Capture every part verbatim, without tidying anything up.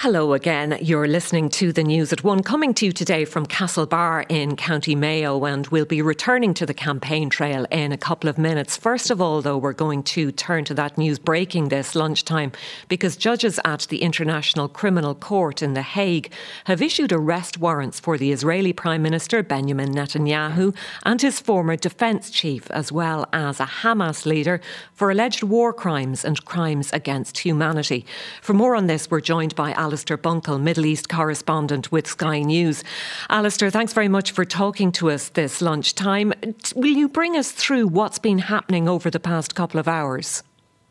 Hello again. You're listening to the News at One, coming to you today from Castlebar in County Mayo, and we'll be returning to the campaign trail in a couple of minutes. First of all, though, we're going to turn to that news breaking this lunchtime, because judges at the International Criminal Court in The Hague have issued arrest warrants for the Israeli Prime Minister Benjamin Netanyahu and his former defence chief, as well as a Hamas leader, for alleged war crimes and crimes against humanity. For more on this, we're joined by Alistair Bunkle, Middle East correspondent with Sky News. Alistair, thanks very much for talking to us this lunchtime. Will you bring us through what's been happening over the past couple of hours?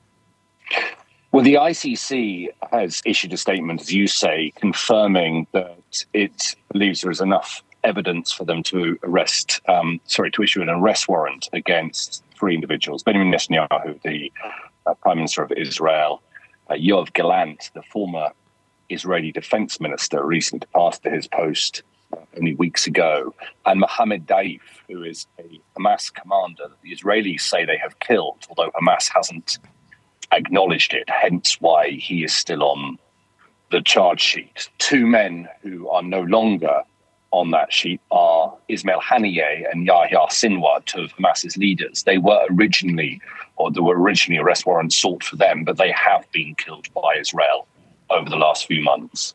Well, the I C C has issued a statement, as you say, confirming that it believes there is enough evidence for them to arrest, um, sorry, to issue an arrest warrant against three individuals: Benjamin Netanyahu, the uh, Prime Minister of Israel; uh, Yoav Gallant, the former Israeli defense minister, recently departed his post uh, only weeks ago, and Mohammed Daif, who is a Hamas commander that the Israelis say they have killed, although Hamas hasn't acknowledged it, hence why he is still on the charge sheet. Two men who are no longer on that sheet are Ismail Haniyeh and Yahya Sinwar, two of Hamas's leaders. They were originally, or there were originally arrest warrants sought for them, but they have been killed by Israel over the last few months.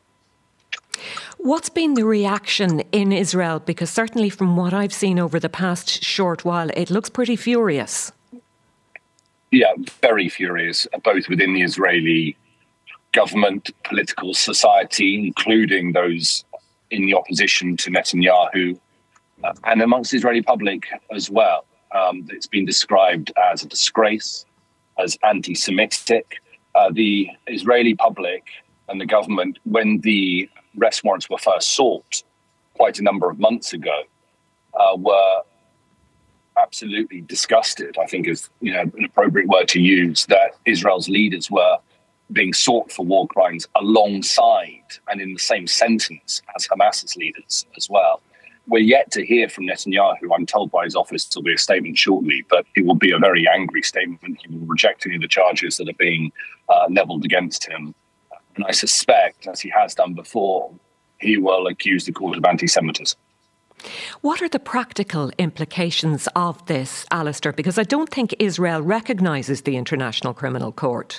What's been the reaction in Israel? Because certainly from what I've seen over the past short while, it looks pretty furious. Yeah, very furious, both within the Israeli government, political society, including those in the opposition to Netanyahu, uh, and amongst the Israeli public as well. Um, it's been described as a disgrace, as anti-Semitic. Uh, the Israeli public and the government, when the arrest warrants were first sought quite a number of months ago, uh, were absolutely disgusted, I think is you know an appropriate word to use, that Israel's leaders were being sought for war crimes alongside and in the same sentence as Hamas's leaders as well. We're yet to hear from Netanyahu. I'm told by his office there'll be a statement shortly, but it will be a very angry statement. He will reject any of the charges that are being uh, levelled against him. And I suspect, as he has done before, he will accuse the court of anti-Semitism. What are the practical implications of this, Alistair? Because I don't think Israel recognises the International Criminal Court.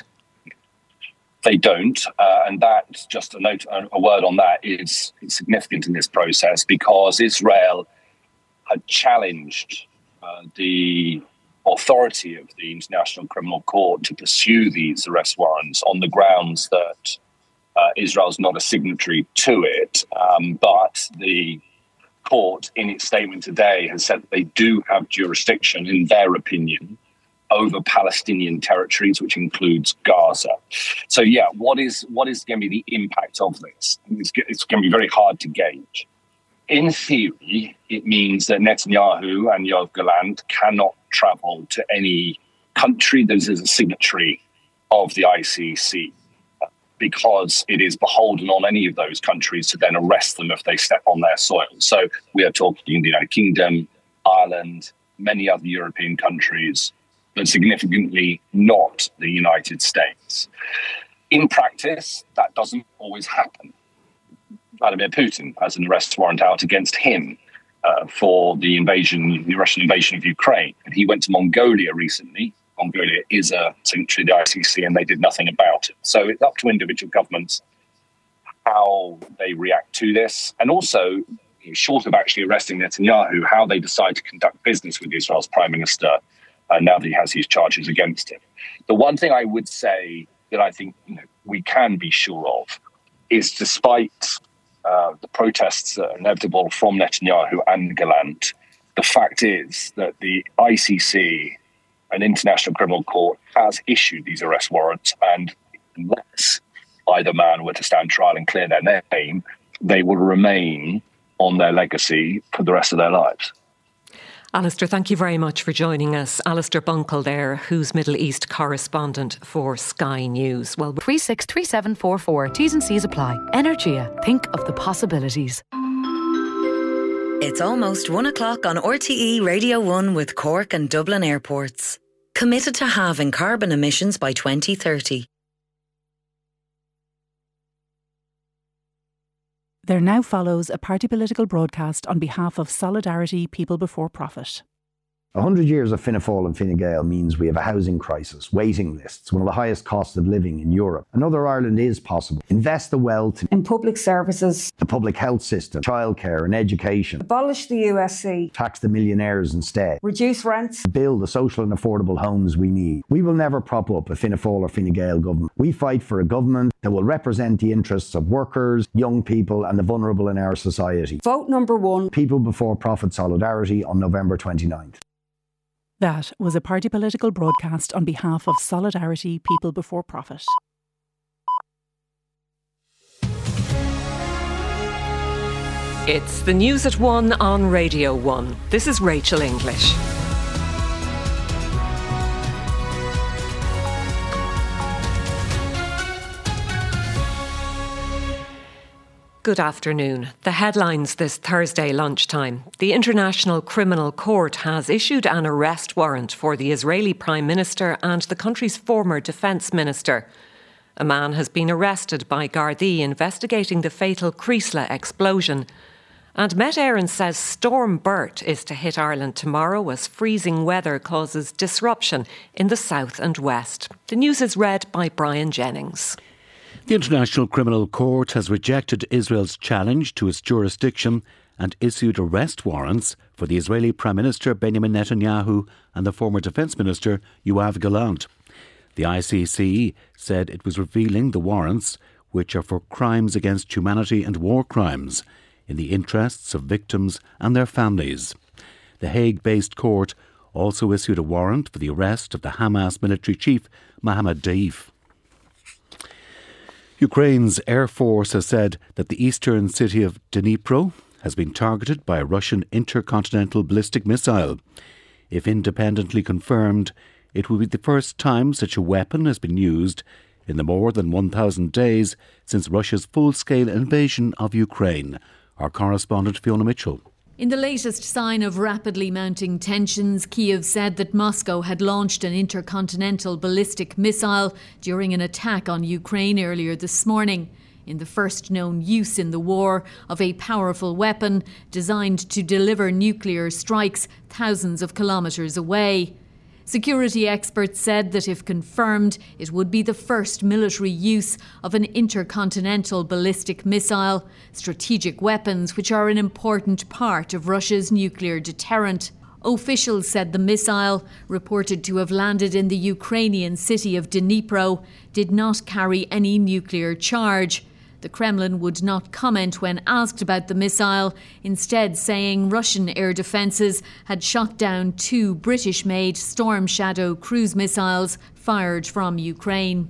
They don't, uh, and that, just a note, a word on that, is significant in this process, because Israel had challenged uh, the authority of the International Criminal Court to pursue these arrest warrants on the grounds that uh, Israel's not a signatory to it, um, but the court, in its statement today, has said that they do have jurisdiction, in their opinion, over Palestinian territories, which includes Gaza. So, yeah, what is what is going to be the impact of this? It's, it's going to be very hard to gauge. In theory, it means that Netanyahu and Yoav Gallant cannot travel to any country that is a signatory of the I C C, because it is beholden on any of those countries to then arrest them if they step on their soil. So we are talking the United Kingdom, Ireland, many other European countries, but significantly not the United States. In practice, that doesn't always happen. Vladimir Putin has an arrest warrant out against him uh, for the invasion, the Russian invasion of Ukraine. And he went to Mongolia recently. Mongolia is a signatory of the I C C, and they did nothing about it. So it's up to individual governments how they react to this. And also, short of actually arresting Netanyahu, how they decide to conduct business with Israel's prime minister uh, now that he has these charges against him. The one thing I would say that I think you know, we can be sure of is, despite uh, the protests that are inevitable from Netanyahu and Gallant, the fact is that the I C C, an International Criminal Court, has issued these arrest warrants, and unless either man were to stand trial and clear their name, they will remain on their legacy for the rest of their lives. Alistair, thank you very much for joining us. Alistair Bunkle there, who's Middle East correspondent for Sky News. Well, three six three seven four four. T's and C's apply. Energia. Think of the possibilities. It's almost one o'clock on R T E Radio one with Cork and Dublin airports. Committed to halving carbon emissions by twenty thirty. There now follows a party political broadcast on behalf of Solidarity People Before Profit. A hundred years of Fianna Fáil and Fine Gael means we have a housing crisis, waiting lists, one of the highest costs of living in Europe. Another Ireland is possible. Invest the wealth in public services, the public health system, childcare and education. Abolish the U S C. Tax the millionaires instead. Reduce rents. Build the social and affordable homes we need. We will never prop up a Fianna Fáil or Fine Gael government. We fight for a government that will represent the interests of workers, young people and the vulnerable in our society. Vote number one. People Before Profit Solidarity on November twenty-ninth. That was a party political broadcast on behalf of Solidarity People Before Profit. It's the news at one on Radio one. This is Rachel English. Good afternoon. The headlines this Thursday lunchtime. The International Criminal Court has issued an arrest warrant for the Israeli Prime Minister and the country's former Defence Minister. A man has been arrested by Gardaí investigating the fatal Creasla explosion. And Met Éireann says Storm Bert is to hit Ireland tomorrow as freezing weather causes disruption in the south and west. The news is read by Brian Jennings. The International Criminal Court has rejected Israel's challenge to its jurisdiction and issued arrest warrants for the Israeli Prime Minister Benjamin Netanyahu and the former Defence Minister Yoav Gallant. The I C C said it was revealing the warrants, which are for crimes against humanity and war crimes, in the interests of victims and their families. The Hague-based court also issued a warrant for the arrest of the Hamas military chief Mohammed Deif. Ukraine's Air Force has said that the eastern city of Dnipro has been targeted by a Russian intercontinental ballistic missile. If independently confirmed, it will be the first time such a weapon has been used in the more than one thousand days since Russia's full-scale invasion of Ukraine. Our correspondent Fiona Mitchell. In the latest sign of rapidly mounting tensions, Kyiv said that Moscow had launched an intercontinental ballistic missile during an attack on Ukraine earlier this morning, in the first known use in the war of a powerful weapon designed to deliver nuclear strikes thousands of kilometres away. Security experts said that if confirmed, it would be the first military use of an intercontinental ballistic missile, strategic weapons which are an important part of Russia's nuclear deterrent. Officials said the missile, reported to have landed in the Ukrainian city of Dnipro, did not carry any nuclear charge. The Kremlin would not comment when asked about the missile, instead saying Russian air defences had shot down two British-made Storm Shadow cruise missiles fired from Ukraine.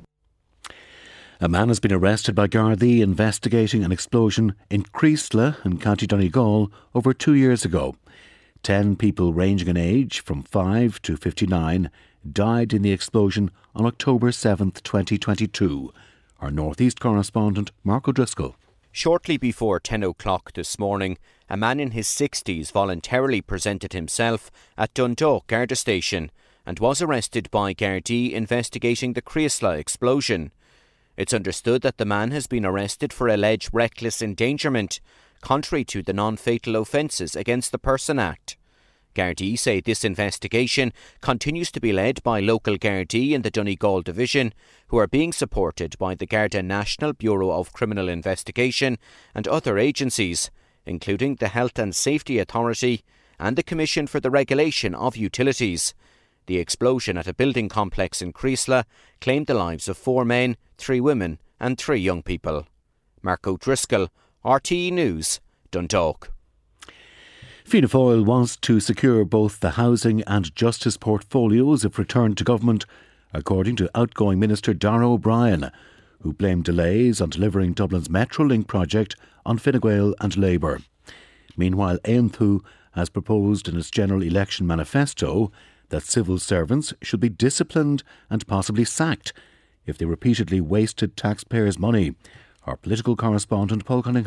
A man has been arrested by Gardaí investigating an explosion in Creasla in County Donegal over two years ago. Ten people ranging in age from five to fifty-nine died in the explosion on October seventh, twenty twenty-two. Our North East correspondent, Mark O'Driscoll. Shortly before ten o'clock this morning, a man in his sixties voluntarily presented himself at Dundalk Garda Station and was arrested by Gardaí investigating the Creasla explosion. It's understood that the man has been arrested for alleged reckless endangerment, contrary to the Non-Fatal Offences Against the Person Act. Gardaí say this investigation continues to be led by local Gardaí in the Donegal division, who are being supported by the Garda National Bureau of Criminal Investigation and other agencies, including the Health and Safety Authority and the Commission for the Regulation of Utilities. The explosion at a building complex in Creasla claimed the lives of four men, three women and three young people. Mark O'Driscoll, R T E News, Dundalk. Fianna Fáil wants to secure both the housing and justice portfolios if returned to government, according to outgoing Minister Darragh O'Brien, who blamed delays on delivering Dublin's Metrolink project on Fine Gael and Labour. Meanwhile, Aonthu has proposed in its general election manifesto that civil servants should be disciplined and possibly sacked if they repeatedly wasted taxpayers' money. Our political correspondent Paul Cunningham.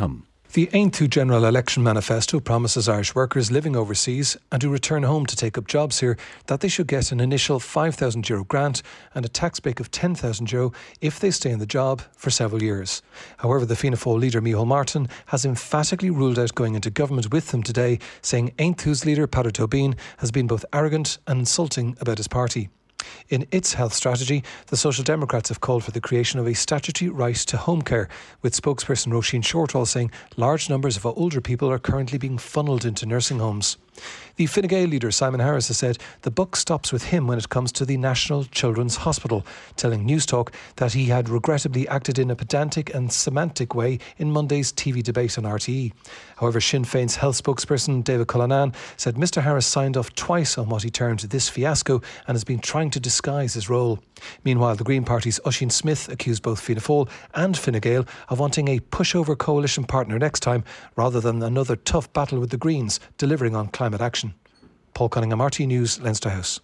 The Aontú General Election Manifesto promises Irish workers living overseas and who return home to take up jobs here that they should get an initial five thousand euro grant and a tax break of ten thousand euro if they stay in the job for several years. However, the Fianna Fáil leader Micheál Martin has emphatically ruled out going into government with them today, saying Aontú's leader Peadar Tóibín has been both arrogant and insulting about his party. In its health strategy, the Social Democrats have called for the creation of a statutory right to home care, with spokesperson Roisin Shortall saying large numbers of older people are currently being funnelled into nursing homes. The Fine Gael leader Simon Harris has said the buck stops with him when it comes to the National Children's Hospital, telling Newstalk that he had regrettably acted in a pedantic and semantic way in Monday's T V debate on R T E. However, Sinn Féin's health spokesperson David Cullinane said Mr Harris signed off twice on what he termed this fiasco and has been trying to disguise his role. Meanwhile, the Green Party's Oisin Smith accused both Fianna Fáil and Fine Gael of wanting a pushover coalition partner next time rather than another tough battle with the Greens delivering on climate action. Paul Cunningham, R T News, Leinster House.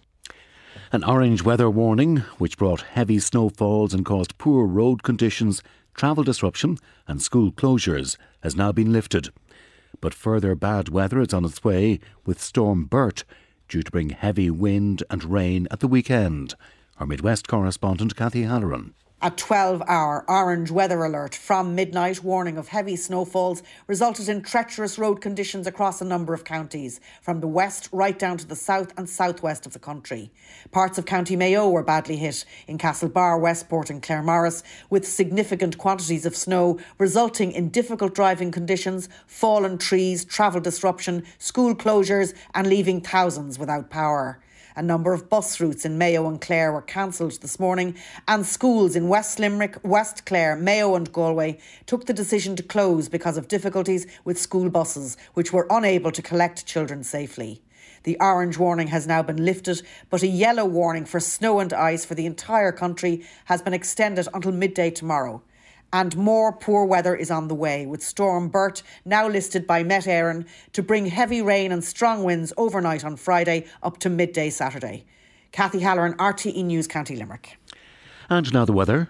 An orange weather warning, which brought heavy snowfalls and caused poor road conditions, travel disruption and school closures, has now been lifted. But further bad weather is on its way, with Storm Bert due to bring heavy wind and rain at the weekend. Our Midwest correspondent Kathy Halloran. A twelve-hour orange weather alert from midnight, warning of heavy snowfalls, resulted in treacherous road conditions across a number of counties, from the west right down to the south and southwest of the country. Parts of County Mayo were badly hit, in Castlebar, Westport and Claremorris, with significant quantities of snow, resulting in difficult driving conditions, fallen trees, travel disruption, school closures and leaving thousands without power. A number of bus routes in Mayo and Clare were cancelled this morning, and schools in West Limerick, West Clare, Mayo and Galway took the decision to close because of difficulties with school buses, which were unable to collect children safely. The orange warning has now been lifted, but a yellow warning for snow and ice for the entire country has been extended until midday tomorrow. And more poor weather is on the way, with Storm Bert now listed by Met Éireann to bring heavy rain and strong winds overnight on Friday up to midday Saturday. Kathy Halloran, R T E News, County Limerick. And now the weather.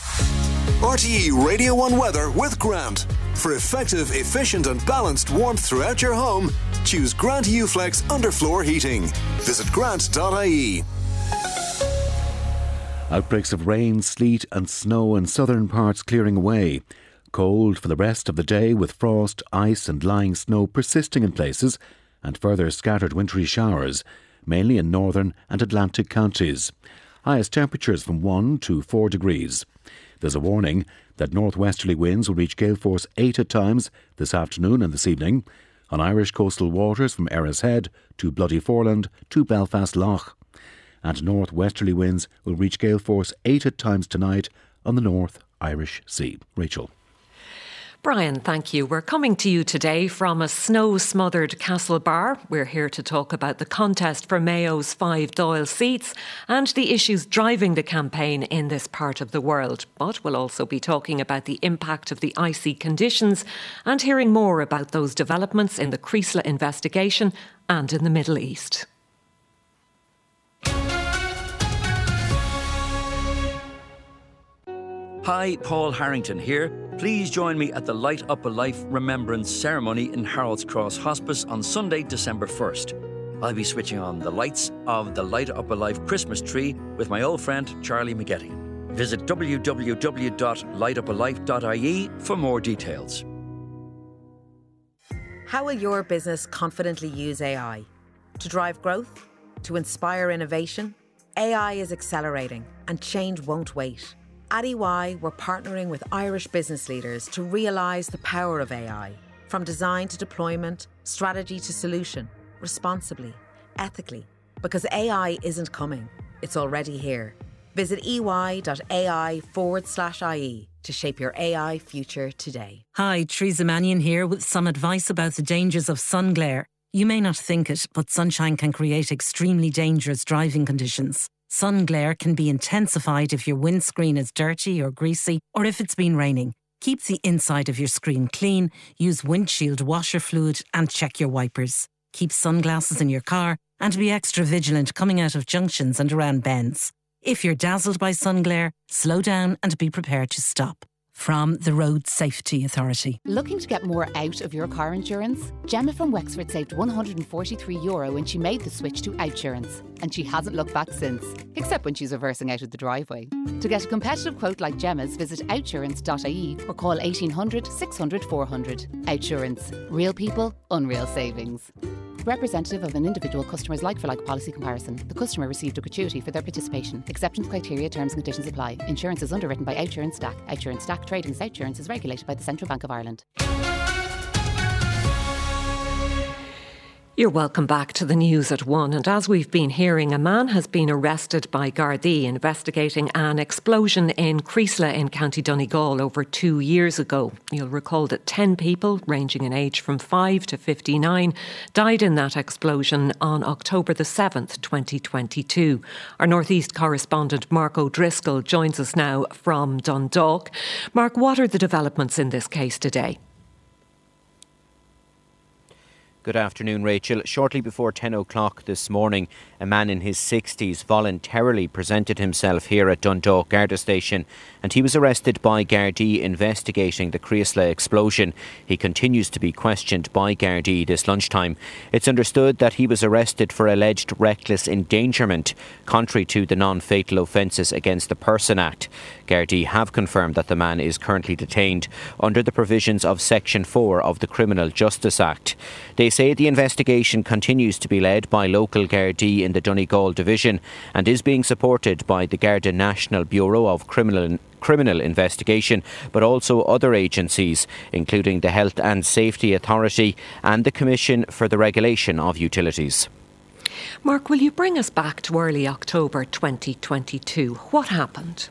R T E Radio one weather with Grant. For effective, efficient and balanced warmth throughout your home, choose Grant U-Flex underfloor heating. Visit grant dot I E. Outbreaks of rain, sleet and snow in southern parts clearing away. Cold for the rest of the day, with frost, ice and lying snow persisting in places, and further scattered wintry showers, mainly in northern and Atlantic counties. Highest temperatures from one to four degrees. There's a warning that northwesterly winds will reach gale force eight at times this afternoon and this evening on Irish coastal waters from Erris Head to Bloody Foreland to Belfast Lough. And northwesterly winds will reach gale force eight at times tonight on the North Irish Sea. Rachel. Brian, thank you. We're coming to you today from a snow-smothered Castlebar. We're here to talk about the contest for Mayo's five Dáil seats and the issues driving the campaign in this part of the world. But we'll also be talking about the impact of the icy conditions and hearing more about those developments in the Creasla investigation and in the Middle East. Hi, Paul Harrington here. Please join me at the Light Up a Life Remembrance Ceremony in Harold's Cross Hospice on Sunday, December first. I'll be switching on the lights of the Light Up a Life Christmas tree with my old friend Charlie McGetty. Visit w w w dot light up a life dot I E for more details. How will your business confidently use A I? To drive growth? To inspire innovation? A I is accelerating and change won't wait. At E Y, we're partnering with Irish business leaders to realise the power of A I. From design to deployment, strategy to solution, responsibly, ethically. Because A I isn't coming, it's already here. Visit ey.ai forward slash IE to shape your A I future today. Hi, Theresa Mannion here with some advice about the dangers of sun glare. You may not think it, but sunshine can create extremely dangerous driving conditions. Sun glare can be intensified if your windscreen is dirty or greasy, or if it's been raining. Keep the inside of your screen clean, use windshield washer fluid and check your wipers. Keep sunglasses in your car and be extra vigilant coming out of junctions and around bends. If you're dazzled by sun glare, slow down and be prepared to stop. from the Road Safety Authority. Looking to get more out of your car insurance? Gemma from Wexford saved one hundred forty-three euro when she made the switch to Outsurance, and she hasn't looked back since, except when she's reversing out of the driveway. To get a competitive quote like Gemma's, visit outsurance dot I E or call eighteen hundred, six hundred, four hundred. Outsurance. Real people, unreal savings. Representative of an individual customer's like-for-like policy comparison. The customer received a gratuity for their participation. Acceptance criteria, terms and conditions apply. Insurance is underwritten by Outsurance S T A C. Outsurance S T A C Trading as Outsurance is regulated by the Central Bank of Ireland. You're welcome back to the news at one. And as we've been hearing, a man has been arrested by Gardaí investigating an explosion in Creeslough in County Donegal over two years ago. You'll recall that ten people, ranging in age from five to fifty-nine, died in that explosion on October the seventh, twenty twenty-two. Our North East correspondent Mark O'Driscoll joins us now from Dundalk. Mark, what are the developments in this case today? Good afternoon, Rachel. Shortly before ten o'clock this morning, a man in his sixties voluntarily presented himself here at Dundalk Garda Station, and he was arrested by Gardaí investigating the Creeslough explosion. He continues to be questioned by Gardaí this lunchtime. It's understood that he was arrested for alleged reckless endangerment, contrary to the Non-Fatal Offences Against the Person Act. Gardaí have confirmed that the man is currently detained under the provisions of Section four of the Criminal Justice Act. They say the investigation continues to be led by local Gardaí in the Donegal division and is being supported by the Garda National Bureau of Criminal Criminal Investigation, but also other agencies, including the Health and Safety Authority and the Commission for the Regulation of Utilities. Mark, will you bring us back to early October twenty twenty-two? What happened?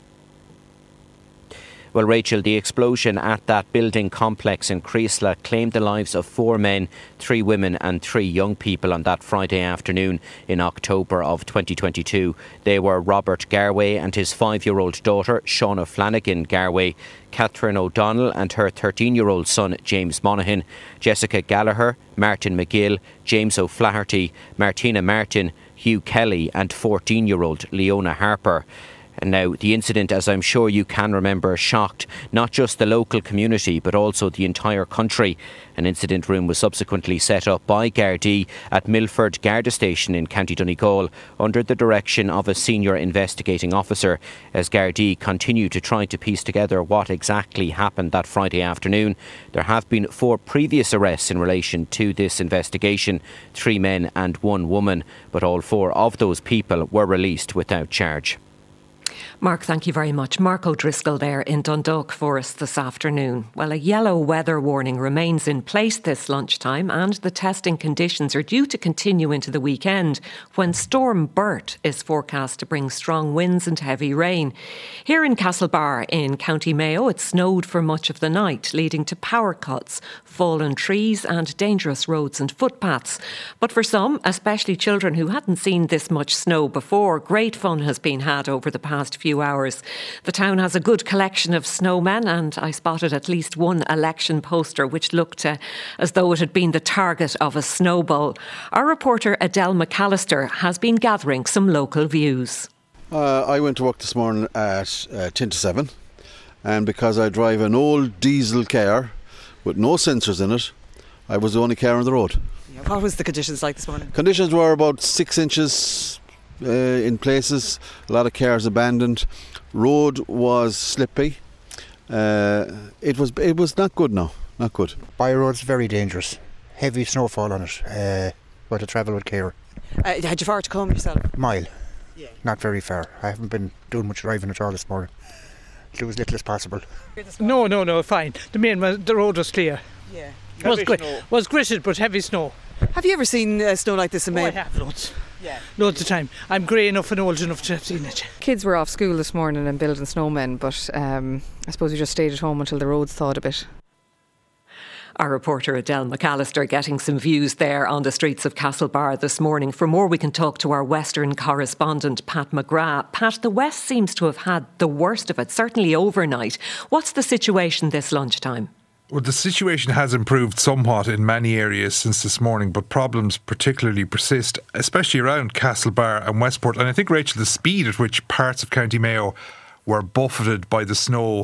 Well, Rachel, the explosion at that building complex in Creeslough claimed the lives of four men, three women and three young people on that Friday afternoon in October of twenty twenty-two. They were Robert Garway and his five-year-old daughter, Shauna Flanagan Garway, Catherine O'Donnell and her thirteen-year-old son, James Monaghan, Jessica Gallagher, Martin McGill, James O'Flaherty, Martina Martin, Hugh Kelly and fourteen-year-old Leona Harper. And now the incident, as I'm sure you can remember, shocked not just the local community but also the entire country. An incident room was subsequently set up by Gardaí at Milford Garda Station in County Donegal under the direction of a senior investigating officer as Gardaí continue to try to piece together what exactly happened that Friday afternoon. There have been four previous arrests in relation to this investigation, three men and one woman, but all four of those people were released without charge. Mark, thank you very much. Mark O'Driscoll there in Dundalk for us this afternoon. Well, a yellow weather warning remains in place this lunchtime and the testing conditions are due to continue into the weekend when Storm Bert is forecast to bring strong winds and heavy rain. Here in Castlebar in County Mayo, it snowed for much of the night, leading to power cuts, fallen trees and dangerous roads and footpaths. But for some, especially children who hadn't seen this much snow before, great fun has been had over the past few hours. The town has a good collection of snowmen and I spotted at least one election poster which looked uh, as though it had been the target of a snowball. Our reporter Adele McAllister has been gathering some local views. Uh, I went to work this morning at uh, ten to seven and because I drive an old diesel car with no sensors in it, I was the only car on the road. Yeah, what was the conditions like this morning? Conditions were about six inches Uh, in places, a lot of cars abandoned. Road was slippy. Uh, it was it was not good now, not good. By road's very dangerous. Heavy snowfall on it. Uh, but to travel with care. Uh, had you far to come yourself? Mile. Yeah. Not very far. I haven't been doing much driving at all this morning. Do as little as possible. No, no, no, fine. The main was, the road was clear. Yeah. Was, gri- was gritted but heavy snow. Have you ever seen uh, snow like this in Mayo? Oh, I have loads. Yeah. Loads of time. I'm grey enough and old enough to have seen it. Kids were off school this morning and building snowmen, but um, I suppose we just stayed at home until the roads thawed a bit. Our reporter Adele McAllister getting some views there on the streets of Castlebar this morning. For more, we can talk to our Western correspondent Pat McGrath. Pat, the West seems to have had the worst of it, certainly overnight. What's the situation this lunchtime? Well, the situation has improved somewhat in many areas since this morning, but problems particularly persist, especially around Castlebar and Westport. And I think, Rachel, the speed at which parts of County Mayo were buffeted by the snow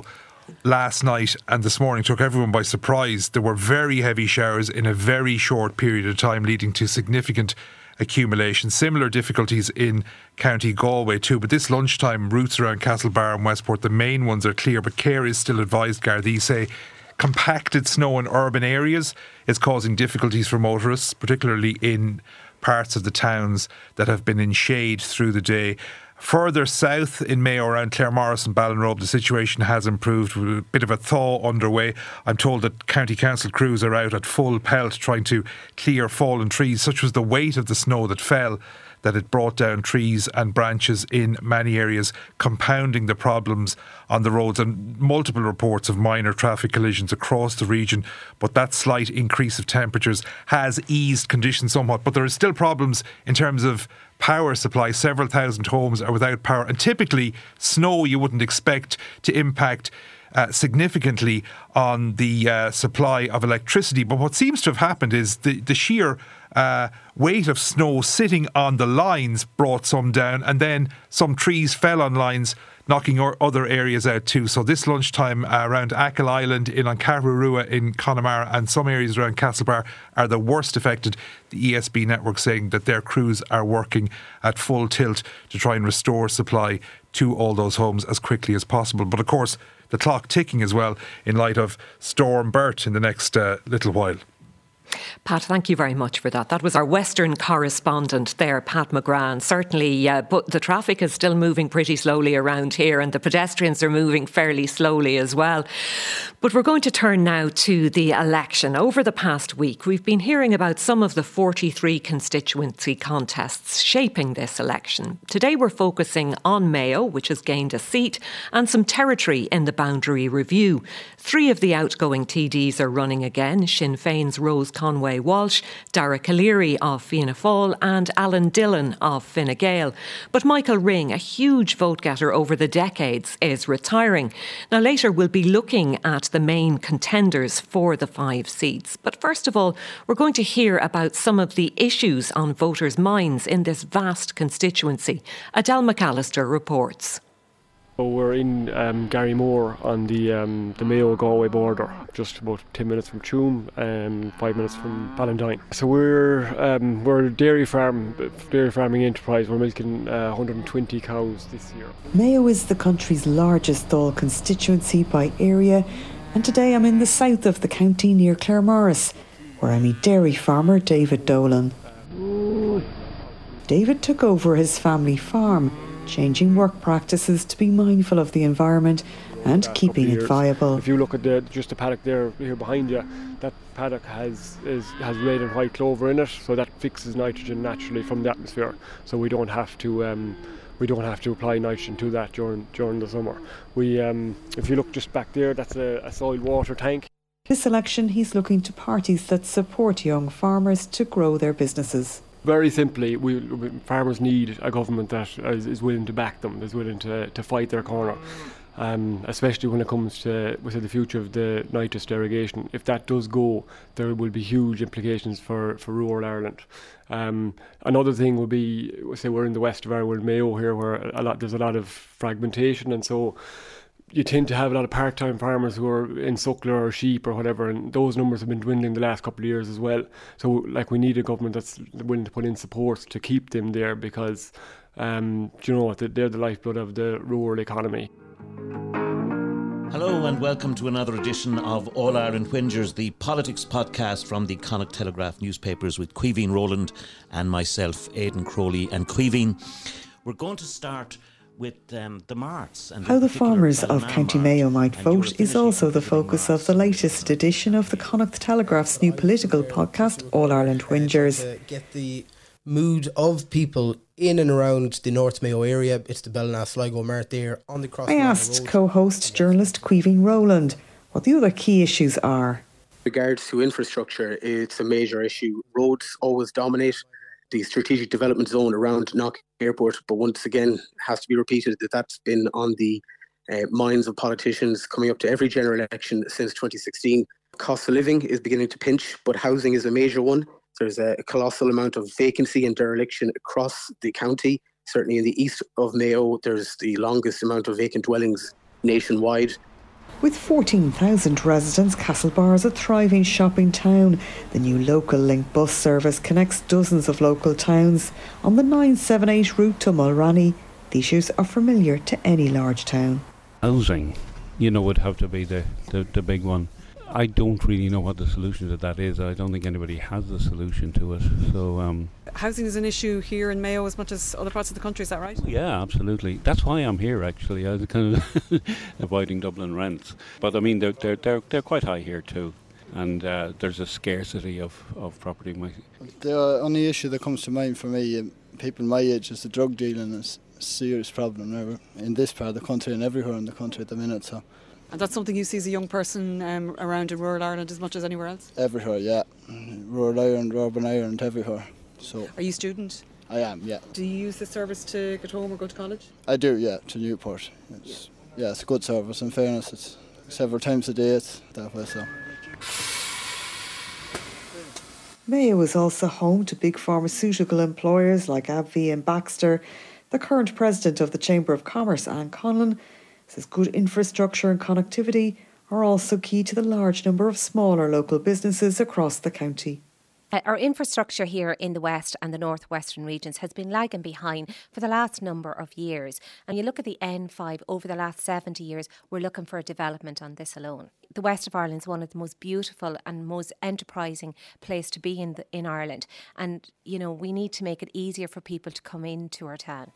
last night and this morning took everyone by surprise. There were very heavy showers in a very short period of time, leading to significant accumulation. Similar difficulties in County Galway too, but this lunchtime routes around Castlebar and Westport, the main ones are clear, but care is still advised. Gardaí say compacted snow in urban areas is causing difficulties for motorists, particularly in parts of the towns that have been in shade through the day. Further south in Mayo, around Claremorris and Ballinrobe, the situation has improved with a bit of a thaw underway. I'm told that County Council crews are out at full pelt trying to clear fallen trees. Such was the weight of the snow that fell that it brought down trees and branches in many areas, compounding the problems on the roads, and multiple reports of minor traffic collisions across the region. But that slight increase of temperatures has eased conditions somewhat, but there are still problems in terms of power supply. Several thousand homes are without power, and typically snow you wouldn't expect to impact Uh, significantly on the uh, supply of electricity. But what seems to have happened is the, the sheer uh, weight of snow sitting on the lines brought some down, and then some trees fell on lines, knocking or other areas out too. So this lunchtime uh, around Achill Island, in Oncarrarua, in Connemara, and some areas around Castlebar are the worst affected. The E S B network saying that their crews are working at full tilt to try and restore supply to all those homes as quickly as possible. But of course, the clock ticking as well in light of Storm Bert in the next uh, little while. Pat, thank you very much for that. That was our Western correspondent there, Pat McGrath. Certainly, uh, but the traffic is still moving pretty slowly around here, and the pedestrians are moving fairly slowly as well. But we're going to turn now to the election. Over the past week, we've been hearing about some of the forty-three constituency contests shaping this election. Today, we're focusing on Mayo, which has gained a seat, and some territory in the boundary review. Three of the outgoing T Ds are running again: Sinn Féin's Rose Conway Walsh, Dara Calleary of Fianna Fáil, and Alan Dillon of Fine Gael. But Michael Ring, a huge vote-getter over the decades, is retiring. Now, later we'll be looking at the main contenders for the five seats. But first of all, we're going to hear about some of the issues on voters' minds in this vast constituency. Adele McAllister reports. So we're in um, Garrymore on the um, the Mayo-Galway border, just about ten minutes from Tuam and five minutes from Ballantyne. So we're um, we're a dairy farm, dairy farming enterprise. We're milking uh, one hundred twenty cows this year. Mayo is the country's largest Dáil constituency by area, and today I'm in the south of the county near Claremorris, where I meet dairy farmer David Dolan. David took over his family farm, changing work practices to be mindful of the environment and keeping it viable. If you look at the, just the paddock there here behind you, that paddock has is, has red and white clover in it, so that fixes nitrogen naturally from the atmosphere. So we don't have to um, we don't have to apply nitrogen to that during during the summer. We um, if you look just back there, that's a, a soil water tank. This election, he's looking to parties that support young farmers to grow their businesses. Very simply, we, we, farmers need a government that is, is willing to back them, is willing to, to fight their corner, um, especially when it comes to we say, the future of the nitrous irrigation. If that does go, there will be huge implications for, for rural Ireland. Um, another thing would be, we say we're in the west of Ireland, Mayo here, where a lot there's a lot of fragmentation, and so you tend to have a lot of part-time farmers who are in suckler or sheep or whatever, and those numbers have been dwindling the last couple of years as well. So, like, we need a government that's willing to put in support to keep them there, because, um, you know, they're the lifeblood of the rural economy. Hello and welcome to another edition of All Ireland Whingers, the politics podcast from the Connacht Telegraph newspapers with Caoimhín Rowland and myself, Aidan Crowley. And Caoimhín, we're going to start with um, the marts. And how the farmers of County Mayo might vote is also the focus of the latest edition of the Connacht Telegraph's new political podcast, All Ireland Whingers. To get the mood of people in and around the North Mayo area. It's the Bellina Sligo Mart there on the cross. I asked co-host journalist Caoimhín Rowland what the other key issues are. With regards to infrastructure, it's a major issue. Roads always dominate the strategic development zone around Knock Airport, but once again has to be repeated that that's been on the uh, minds of politicians coming up to every general election since twenty sixteen. Cost of living is beginning to pinch, but housing is a major one. There's a colossal amount of vacancy and dereliction across the county. Certainly in the east of Mayo, there's the longest amount of vacant dwellings nationwide. With fourteen thousand residents, Castlebar is a thriving shopping town. The new local link bus service connects dozens of local towns. On the nine seven eight route to Mulranny, the issues are familiar to any large town. Housing, you know, would have to be the, the, the big one. I don't really know what the solution to that is. I don't think anybody has the solution to it. So um, housing is an issue here in Mayo as much as other parts of the country, is that right? Yeah, absolutely. That's why I'm here, actually. I was kind of avoiding Dublin rents. But I mean, they're, they're, they're, they're quite high here too. And uh, there's a scarcity of, of property. The only issue that comes to mind for me, um, people my age, is the drug dealing is a serious problem now in this part of the country and everywhere in the country at the minute. So. And that's something you see as a young person um, around in rural Ireland as much as anywhere else? Everywhere, yeah. Rural Ireland, urban Ireland, everywhere. So. Are you a student? I am, yeah. Do you use the service to get home or go to college? I do, yeah, to Newport. It's, yeah. yeah, it's a good service. In fairness, it's several times a day it's that way, so. Mayo is also home to big pharmaceutical employers like AbbVie and Baxter. The current president of the Chamber of Commerce, Anne Conlon, says good infrastructure and connectivity are also key to the large number of smaller local businesses across the county. Uh, our infrastructure here in the west and the northwestern regions has been lagging behind for the last number of years. And you look at the N five over the last seventy years, we're looking for a development on this alone. The west of Ireland is one of the most beautiful and most enterprising place to be in the, in Ireland. And, you know, we need to make it easier for people to come into our town.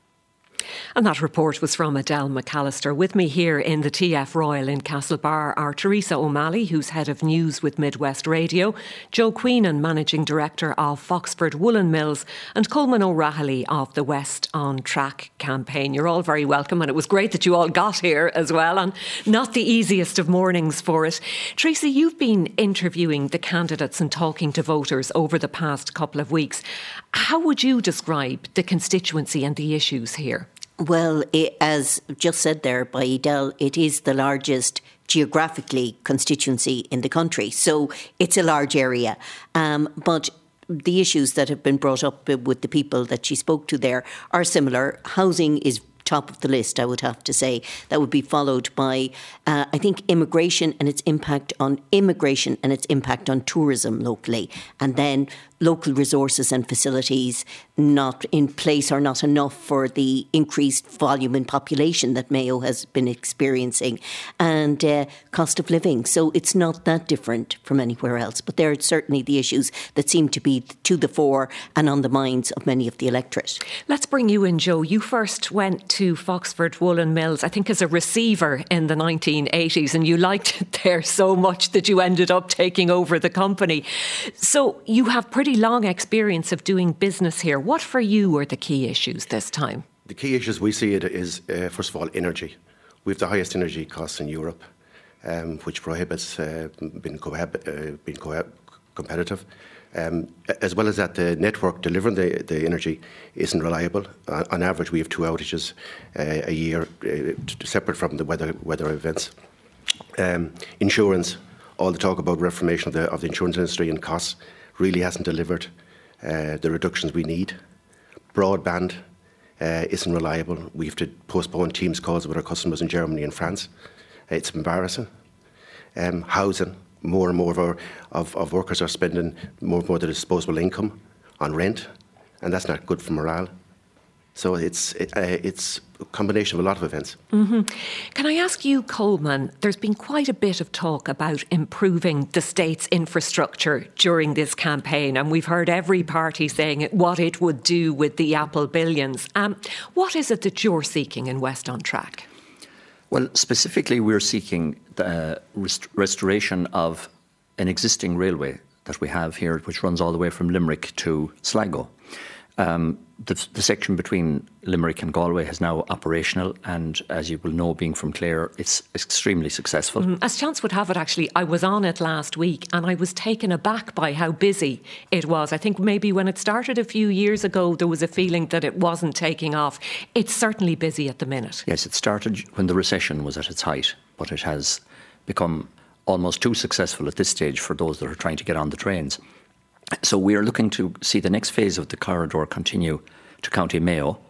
And that report was from Adele McAllister. With me here in the T F Royal in Castlebar are Teresa O'Malley, who's head of news with Midwest Radio, Joe Queenan, managing director of Foxford Woolen Mills, and Coleman O'Rahilly of the West on Track campaign. You're all very welcome, and it was great that you all got here as well, and not the easiest of mornings for it. Teresa, you've been interviewing the candidates and talking to voters over the past couple of weeks. How would you describe the constituency and the issues here? Well, it, as just said there by Adele, it is the largest geographically constituency in the country. So it's a large area. Um, but the issues that have been brought up with the people that she spoke to there are similar. Housing is top of the list, I would have to say. That would be followed by, uh, I think, immigration and its impact on immigration and its impact on tourism locally. And then local resources and facilities not in place or not enough for the increased volume in population that Mayo has been experiencing, and uh, cost of living. So it's not that different from anywhere else. But there are certainly the issues that seem to be to the fore and on the minds of many of the electorate. Let's bring you in, Joe. You first went to Foxford Woolen Mills, I think as a receiver in the nineteen eighties, and you liked it there so much that you ended up taking over the company. So you have pretty long experience of doing business here. What for you are the key issues this time? The key issues we see it is, uh, first of all, energy. We have the highest energy costs in Europe, um, which prohibits uh, being, cohab- uh, being co- competitive. Um, as well as that, the network delivering the, the energy isn't reliable. Uh, on average, we have two outages uh, a year, uh, separate from the weather weather events. Um, insurance, all the talk about reformation of the, of the insurance industry and costs really hasn't delivered uh, the reductions we need. Broadband uh, isn't reliable. We have to postpone Teams calls with our customers in Germany and France. It's embarrassing. Um, housing, more and more of our of, of workers are spending more and more of their disposable income on rent, and that's not good for morale. So it's it, uh, it's a combination of a lot of events. Mm-hmm. Can I ask you, Coleman, there's been quite a bit of talk about improving the state's infrastructure during this campaign, and we've heard every party saying what it would do with the Apple billions. Um, what is it that you're seeking in West on Track? Well, specifically, we're seeking the rest- restoration of an existing railway that we have here, which runs all the way from Limerick to Sligo. Um, the, the section between Limerick and Galway is now operational, and as you will know, being from Clare, it's extremely successful. Mm, as chance would have it, actually, I was on it last week and I was taken aback by how busy it was. I think maybe when it started a few years ago, there was a feeling that it wasn't taking off. It's certainly busy at the minute. Yes, it started when the recession was at its height, but it has become almost too successful at this stage for those that are trying to get on the trains. So we are looking to see the next phase of the corridor continue to County Mayo.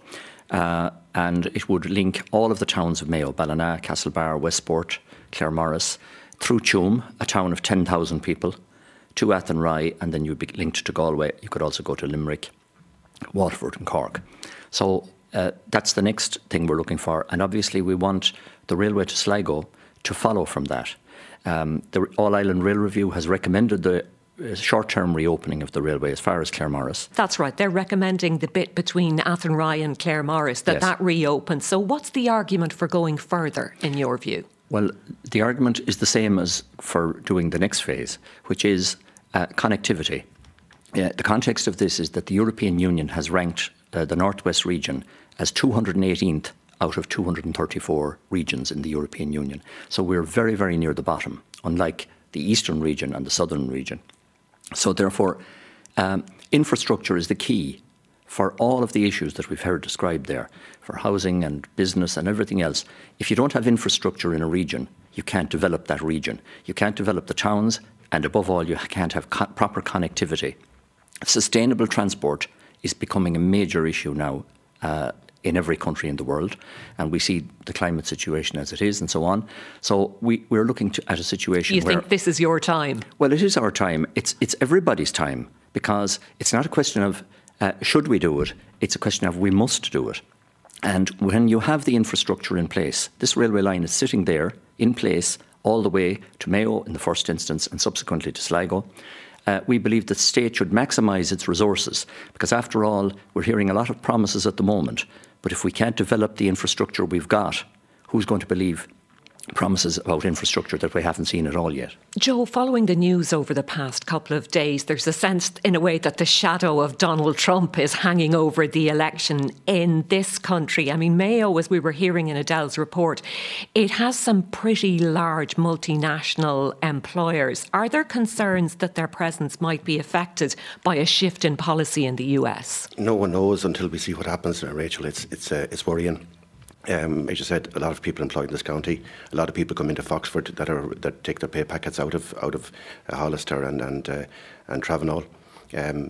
uh, and it would link all of the towns of Mayo, Ballina, Castlebar, Westport, Claremorris, through Tuam, a town of ten thousand people, to Athenry, and then you'd be linked to Galway. You could also go to Limerick, Waterford and Cork. So uh, that's the next thing we're looking for. And obviously we want the railway to Sligo to follow from that. Um, the All-Ireland Rail Review has recommended the short-term reopening of the railway as far as Claremorris. That's right. They're recommending the bit between Athenry and Claremorris, that Yes. that reopens. So what's the argument for going further, in your view? Well, the argument is the same as for doing the next phase, which is uh, connectivity. Uh, the context of this is that the European Union has ranked uh, the Northwest region as two hundred eighteenth out of two hundred thirty-four regions in the European Union. So we're very, very near the bottom, unlike the eastern region and the southern region. So therefore, um, infrastructure is the key for all of the issues that we've heard described there, for housing and business and everything else. If you don't have infrastructure in a region, you can't develop that region. You can't develop the towns, and above all, you can't have co- proper connectivity. Sustainable transport is becoming a major issue now uh, in every country in the world, and we see the climate situation as it is and so on. So we, we're looking to, at a situation You where... think this is your time? Well, it is our time. It's, it's everybody's time, because it's not a question of uh, should we do it, it's a question of we must do it. And when you have the infrastructure in place, this railway line is sitting there in place all the way to Mayo in the first instance and subsequently to Sligo. Uh, we believe that the state should maximise its resources, because after all, we're hearing a lot of promises at the moment. But if we can't develop the infrastructure we've got, who's going to believe promises about infrastructure that we haven't seen at all yet? Joe, following the news over the past couple of days, there's a sense in a way that the shadow of Donald Trump is hanging over the election in this country. I mean, Mayo, as we were hearing in Adele's report, it has some pretty large multinational employers. Are there concerns that their presence might be affected by a shift in policy in the U S? No one knows until we see what happens, uh, Rachel. It's, it's, uh, it's worrying. Um, as you said, a lot of people employed in this county. A lot of people come into Foxford that are that take their pay packets out of out of uh, Hollister and and uh, and Travanall. Um,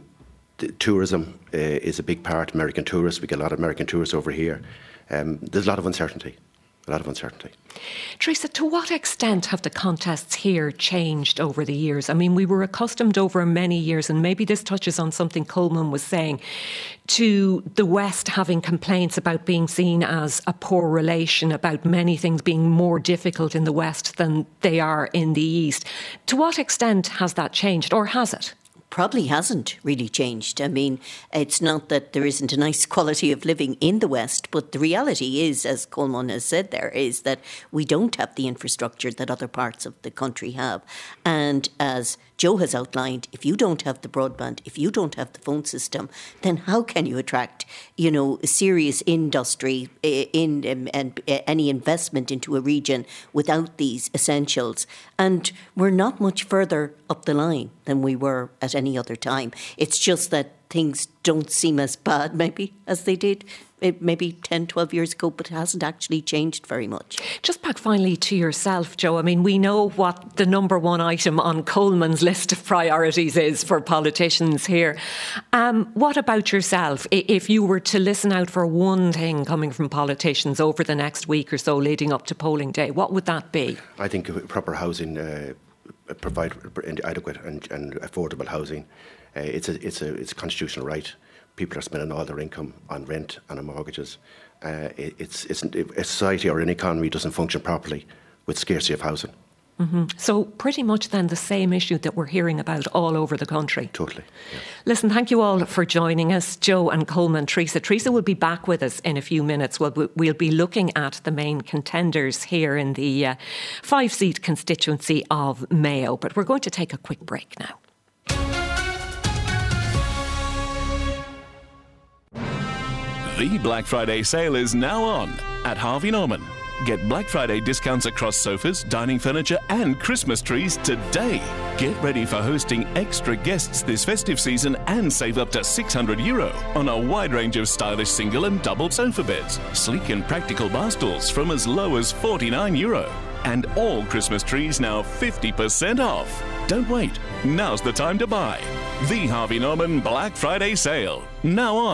tourism uh, is a big part. American tourists. We get a lot of American tourists over here. Um, there's a lot of uncertainty. A lot of uncertainty. Teresa, to what extent have the contests here changed over the years? I mean, we were accustomed over many years, and maybe this touches on something Coleman was saying, to the West having complaints about being seen as a poor relation, about many things being more difficult in the West than they are in the East. To what extent has that changed, or has it? Probably hasn't really changed. I mean, it's not that there isn't a nice quality of living in the West, but the reality is, as Coleman has said there, is that we don't have the infrastructure that other parts of the country have. And as Joe has outlined, if you don't have the broadband, if you don't have the phone system, then how can you attract, you know, serious industry in um, and uh, any investment into a region without these essentials? And we're not much further up the line than we were at any other time. It's just that things don't seem as bad, maybe, as they did maybe ten, twelve years ago, but it hasn't actually changed very much. Just back finally to yourself, Joe. I mean, we know what the number one item on Coleman's list of priorities is for politicians here. Um, what about yourself? If you were to listen out for one thing coming from politicians over the next week or so leading up to polling day, what would that be? I think proper housing, uh, provide adequate and, and affordable housing. Uh, it's a it's a it's a constitutional right. People are spending all their income on rent and on mortgages. Uh, it, it's, it's a society or an economy doesn't function properly with scarcity of housing. Mm-hmm. So pretty much then the same issue that we're hearing about all over the country. Totally. Yeah. Listen, thank you all for joining us, Joe and Coleman. Teresa. Teresa will be back with us in a few minutes. We'll, we'll be looking at the main contenders here in the uh, five-seat constituency of Mayo. But we're going to take a quick break now. The Black Friday sale is now on at Harvey Norman. Get Black Friday discounts across sofas, dining furniture and Christmas trees today. Get ready for hosting extra guests this festive season and save up to six hundred euro on a wide range of stylish single and double sofa beds, sleek and practical bar stools from as low as forty-nine euro. And all Christmas trees now fifty percent off. Don't wait. Now's the time to buy. The Harvey Norman Black Friday sale. Now on.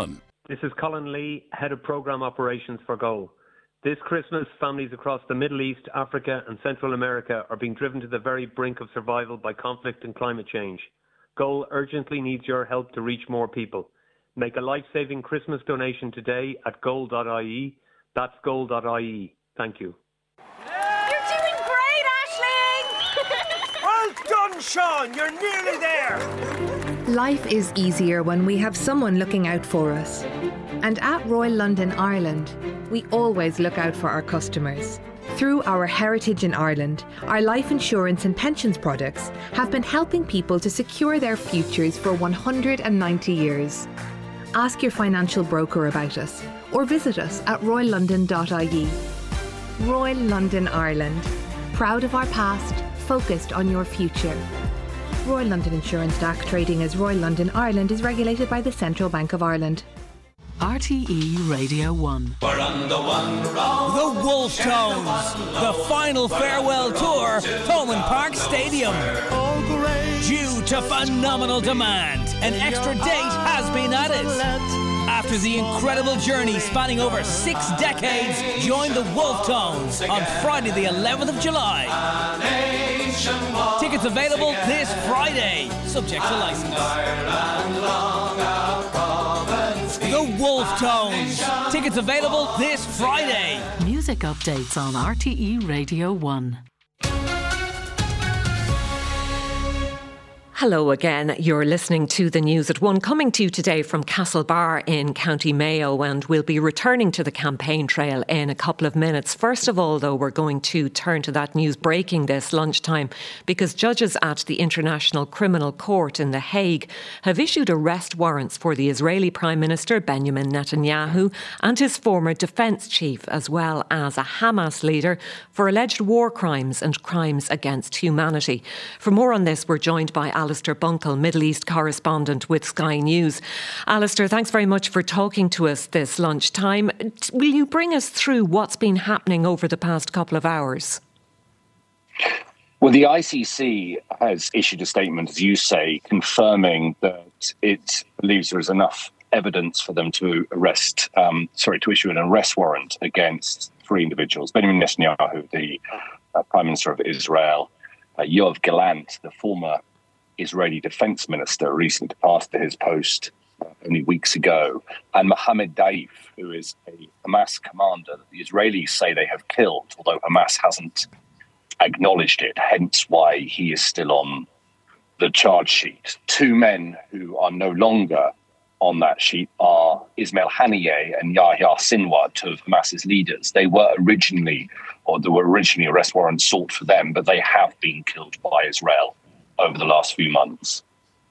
This is Colin Lee, Head of Programme Operations for Goal. This Christmas, families across the Middle East, Africa and Central America are being driven to the very brink of survival by conflict and climate change. Goal urgently needs your help to reach more people. Make a life-saving Christmas donation today at goal dot I E. That's goal dot I E. Thank you. You're doing great, Aisling! Well done, Sean. You're nearly there. Life is easier when we have someone looking out for us. And at Royal London Ireland, we always look out for our customers. Through our heritage in Ireland, our life insurance and pensions products have been helping people to secure their futures for one hundred ninety years. Ask your financial broker about us or visit us at royal london dot I E. Royal London Ireland. Proud of our past, focused on your future. Royal London Insurance D A C trading as Royal London Ireland is regulated by the Central Bank of Ireland. R T E Radio one. We're on the one road. The Wolf Tones. The final farewell tour, Thomond Park Stadium. Due to phenomenal demand, an extra date has been added. After the incredible journey spanning over six decades, join the Wolf Tones on Friday the eleventh of July. Tickets available this Friday, subject to license. The Wolf Tones. Tickets available this Friday. Music updates on R T E Radio one. Hello again. You're listening to the News at One, coming to you today from Castlebar in County Mayo, and we'll be returning to the campaign trail in a couple of minutes. First of all, though, we're going to turn to that news breaking this lunchtime, because judges at the International Criminal Court in The Hague have issued arrest warrants for the Israeli Prime Minister Benjamin Netanyahu and his former defence chief, as well as a Hamas leader, for alleged war crimes and crimes against humanity. For more on this, we're joined by Alistair Alistair Bunkle, Middle East correspondent with Sky News. Alistair, thanks very much for talking to us this lunchtime. Will you bring us through what's been happening over the past couple of hours? Well, the I C C has issued a statement, as you say, confirming that it believes there is enough evidence for them to arrest, um, sorry, to issue an arrest warrant against three individuals: Benjamin Netanyahu, the uh, Prime Minister of Israel; uh, Yoav Gallant, the former Israeli defense minister, recently departed to his post uh, only weeks ago, and Mohammed Daif, who is a Hamas commander that the Israelis say they have killed, although Hamas hasn't acknowledged it, hence why he is still on the charge sheet. Two men who are no longer on that sheet are Ismail Haniyeh and Yahya Sinwar, two of Hamas's leaders. They were originally, or there were originally arrest warrants sought for them, but they have been killed by Israel over the last few months.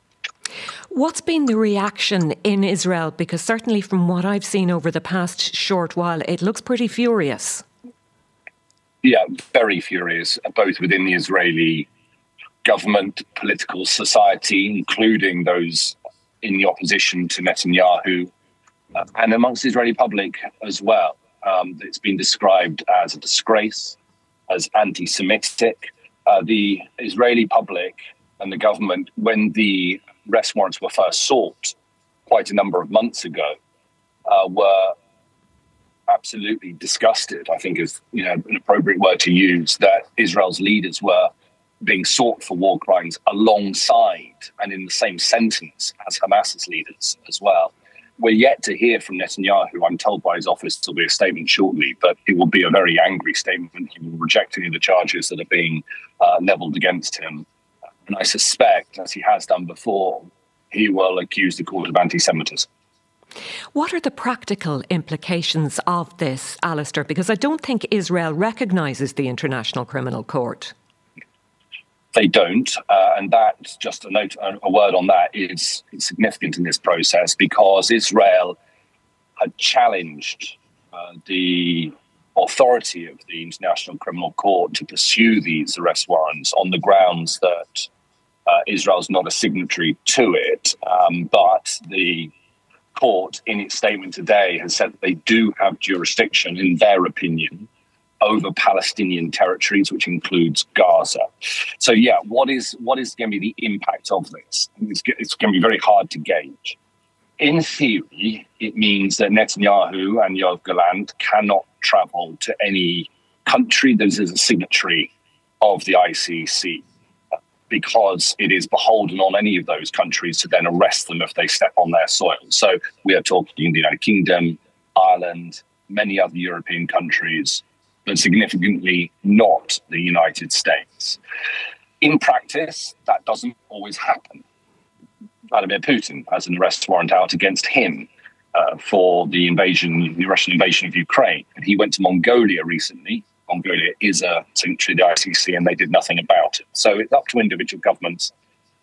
What's been the reaction in Israel? Because certainly from what I've seen over the past short while, it looks pretty furious. Yeah, very furious, both within the Israeli government, political society, including those in the opposition to Netanyahu, uh, and amongst the Israeli public as well. Um, it's been described as a disgrace, as anti-Semitic. Uh, the Israeli public and the government, when the arrest warrants were first sought quite a number of months ago, uh, were absolutely disgusted, I think is you know an appropriate word to use, that Israel's leaders were being sought for war crimes alongside and in the same sentence as Hamas's leaders as well. We're yet to hear from Netanyahu. I'm told by his office there'll be a statement shortly, but it will be a very angry statement. He will reject any of the charges that are being uh, levelled against him. And I suspect, as he has done before, he will accuse the court of anti-Semitism. What are the practical implications of this, Alistair? Because I don't think Israel recognises the International Criminal Court. They don't, uh, and that, just a note, a word on that, is significant in this process, because Israel had challenged uh, the authority of the International Criminal Court to pursue these arrest warrants on the grounds that uh, Israel's not a signatory to it, um, but the court, in its statement today, has said that they do have jurisdiction, in their opinion, over Palestinian territories, which includes Gaza. So, yeah, what is what is going to be the impact of this? It's, it's going to be very hard to gauge. in theory, it means that Netanyahu and Yoav Gallant cannot travel to any country that is a signatory of the I C C, because it is beholden on any of those countries to then arrest them if they step on their soil. So we are talking the United Kingdom, Ireland, many other European countries, but significantly not the United States. In practice, that doesn't always happen. Vladimir Putin has an arrest warrant out against him uh, for the invasion, the Russian invasion of Ukraine. And he went to Mongolia recently. Mongolia is a signatory of the I C C, and they did nothing about it. So it's up to individual governments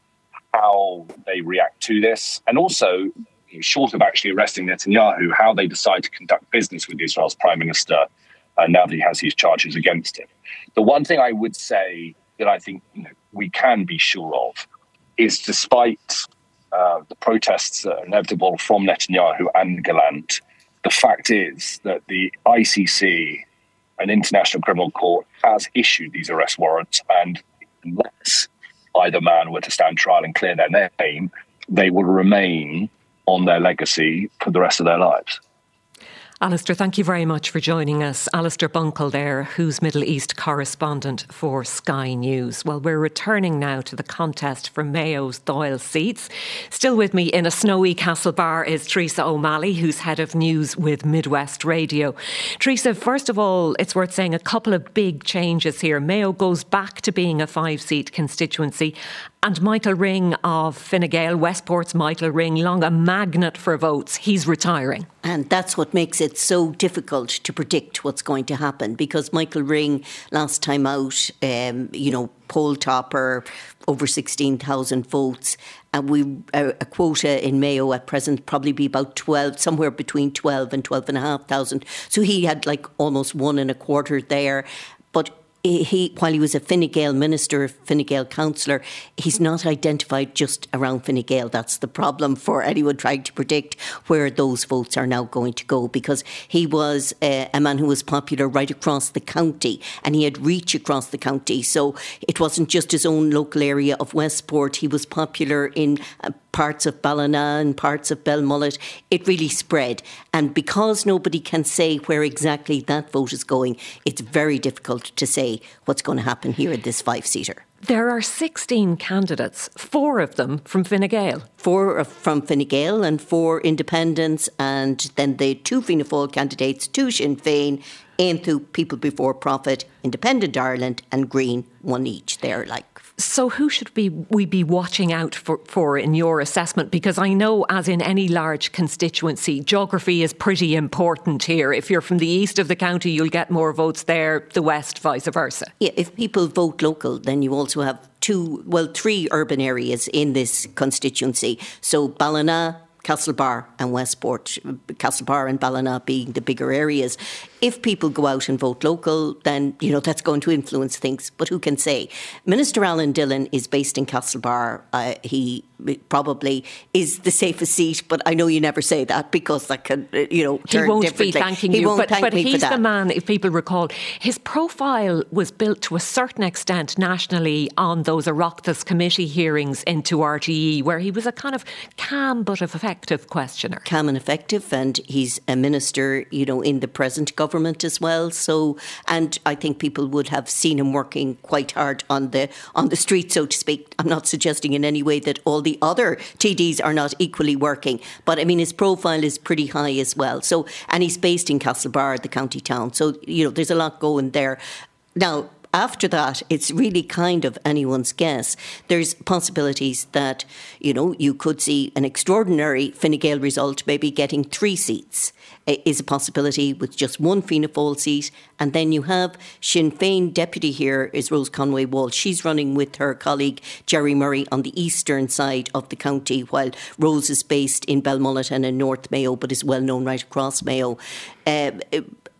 how they react to this. And also, short of actually arresting Netanyahu, how they decide to conduct business with Israel's prime minister uh, now that he has these charges against him. The one thing I would say that I think you know, we can be sure of is, despite uh, the protests that are inevitable from Netanyahu and Gallant, the fact is that the I C C, an international criminal court, has issued these arrest warrants, and unless either man were to stand trial and clear their name, they will remain on their legacy for the rest of their lives. Alistair, thank you very much for joining us. Alistair Bunkle there, who's Middle East correspondent for Sky News. Well, we're returning now to the contest for Mayo's Dáil seats. Still with me in a snowy Castlebar is Teresa O'Malley, who's head of news with Midwest Radio. Teresa, first of all, it's worth saying a couple of big changes here. Mayo goes back to being a five-seat constituency, and Michael Ring of Fine Gael, Westport's Michael Ring, long a magnet for votes, he's retiring. And that's what makes it so difficult to predict what's going to happen, because Michael Ring, last time out, um, you know, poll topper, over sixteen thousand votes. And we a, a quota in Mayo at present probably be about twelve, somewhere between twelve and twelve and a half thousand. So he had like almost one and a quarter there. But He, while he was a Fine Gael minister, Fine Gael councillor, he's not identified just around Fine Gael. That's the problem for anyone trying to predict where those votes are now going to go, because he was uh, a man who was popular right across the county, and he had reach across the county. So it wasn't just his own local area of Westport. He was popular in uh, parts of Ballina and parts of Belmullet. It really spread. And because nobody can say where exactly that vote is going, it's very difficult to say what's going to happen here in this five-seater. There are sixteen candidates, four of them from Fine Gael. Four from Fine Gael and four independents, and then the two Fianna Fáil candidates, two Sinn Féin, Aontú, People Before Profit, Independent Ireland and Green, one each. They're like... So who should we, we be watching out for, for in your assessment? Because I know, as in any large constituency, geography is pretty important here. If you're from the east of the county, you'll get more votes there, the west, vice versa. Yeah, if people vote local, then you also have two, well, three urban areas in this constituency. So Ballina, Castlebar and Westport, Castlebar and Ballina being the bigger areas. If people go out and vote local, then, you know, that's going to influence things. But who can say? Minister Alan Dillon is based in Castlebar. Uh, he probably is the safest seat, but I know you never say that, because that can, you know, turn He won't differently. be thanking he you, won't but, thank but me he's for that. the man, if people recall. His profile was built to a certain extent nationally on those Oireachtas committee hearings into R T E, where he was a kind of calm but effective questioner. Calm and effective, and he's a minister, you know, in the present government as well. So, and I think people would have seen him working quite hard on the on the street, so to speak. I'm not suggesting in any way that all the other T Ds are not equally working, but I mean, his profile is pretty high as well. So, and he's based in Castlebar, the county town. So, you know, there's a lot going there. Now, after that, it's really kind of anyone's guess. There's possibilities that, you know, you could see an extraordinary Fine Gael result, maybe getting three seats is a possibility with just one Fianna Fáil seat. And then you have Sinn Féin deputy here is Rose Conway Walsh. She's running with her colleague Jerry Murray on the eastern side of the county, while Rose is based in Belmullet and in North Mayo, but is well known right across Mayo. Uh,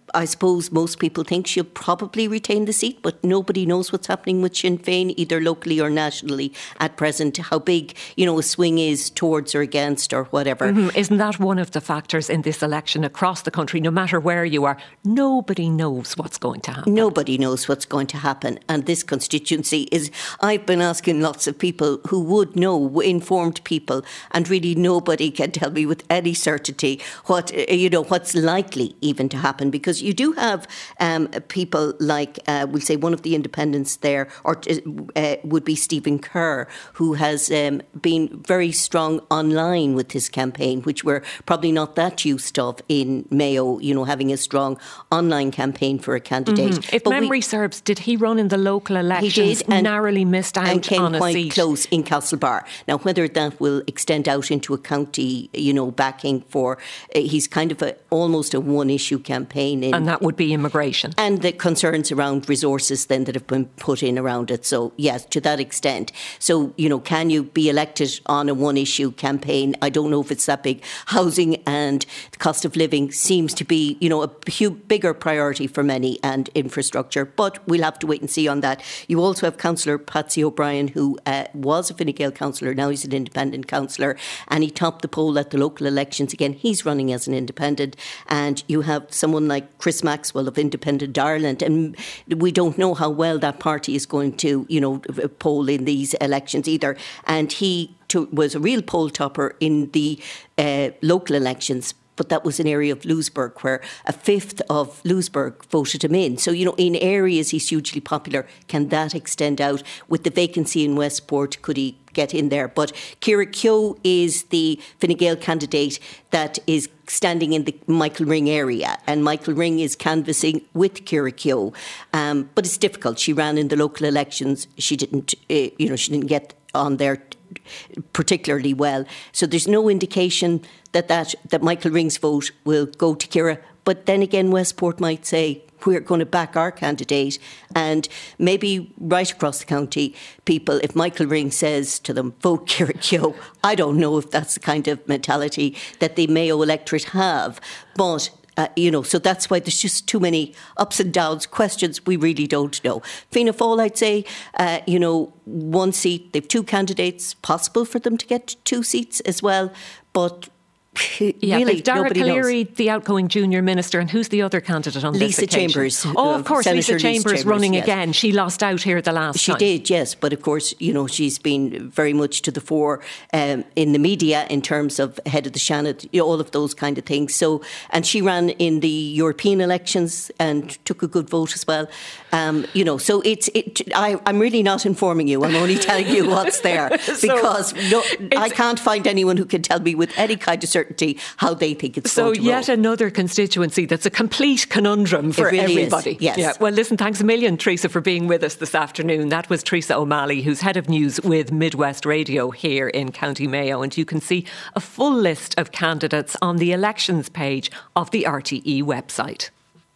I suppose most people think she'll probably retain the seat, but nobody knows what's happening with Sinn Féin, either locally or nationally at present, how big, you know, a swing is towards or against or whatever. Mm-hmm. Isn't that one of the factors in this election across the country? No matter where you are, nobody knows what's going to happen. Nobody knows what's going to happen. And this constituency is, I've been asking lots of people who would know, informed people, and really nobody can tell me with any certainty what, you know, what's likely even to happen, because you do have um, people like, uh, we'll say one of the independents there, or uh, would be Stephen Kerr, who has um, been very strong online with his campaign, which we're probably not that used of in Mayo, you know, having a strong online campaign for a candidate. Mm-hmm. If but memory we, serves, did he run in the local elections? He did, and narrowly missed out and came on a quite seat. close in Castlebar. Now, whether that will extend out into a county, you know, backing for, uh, he's kind of a, almost a one-issue campaign. In, and that would be immigration. And the concerns around resources then that have been put in around it. So, yes, to that extent. So, you know, can you be elected on a one-issue campaign? I don't know if it's that big. Housing and the cost of living seems to be, you know, a huge, bigger priority for many, and infrastructure. But we'll have to wait and see on that. You also have Councillor Patsy O'Brien, who uh, was a Fine Gael councillor. Now he's an independent councillor, and he topped the poll at the local elections again. He's running as an independent. And you have someone like Chris Maxwell of Independent Ireland, and we don't know how well that party is going to, you know, poll in these elections either. And he to, was a real poll topper in the uh, local elections, but that was an area of Louisburgh where a fifth of Louisburgh voted him in. So, you know, in areas he's hugely popular. Can that extend out? With the vacancy in Westport, could he get in there? But Ciara Keogh is the Fine Gael candidate that is standing in the Michael Ring area, and Michael Ring is canvassing with Ciara Keogh. Um, but it's difficult. She ran in the local elections. She didn't, uh, you know, she didn't get on there particularly well. So there's no indication that, that that Michael Ring's vote will go to Ciara. But then again, Westport might say, we're going to back our candidate. And maybe right across the county, people, if Michael Ring says to them, vote Ciara Keogh, I don't know if that's the kind of mentality that the Mayo electorate have. But Uh, you know, so that's why there's just too many ups and downs, questions we really don't know. Fianna Fáil, I'd say, uh, you know, one seat, they've two candidates, possible for them to get two seats as well, but yeah, really, Dara Calleary, knows. the outgoing junior minister, and who's the other candidate on Lisa this occasion? Chambers. Oh, of course, Senator Lisa Chambers, Chambers running yes. again. She lost out here the last she time. She did, yes, but of course, you know, she's been very much to the fore um, in the media in terms of head of the Seanad, you know, all of those kind of things. So, and she ran in the European elections and took a good vote as well. Um, you know, so it's. It, I, I'm really not informing you. I'm only telling you what's there because so no, I can't find anyone who can tell me with any kind of certainty how they think it's so going to yet roll. Another constituency that's a complete conundrum for really everybody. Is, yes. Yeah. Well, listen, thanks a million, Teresa, for being with us this afternoon. That was Teresa O'Malley, who's head of news with Midwest Radio here in County Mayo, and you can see a full list of candidates on the elections page of the R T E website.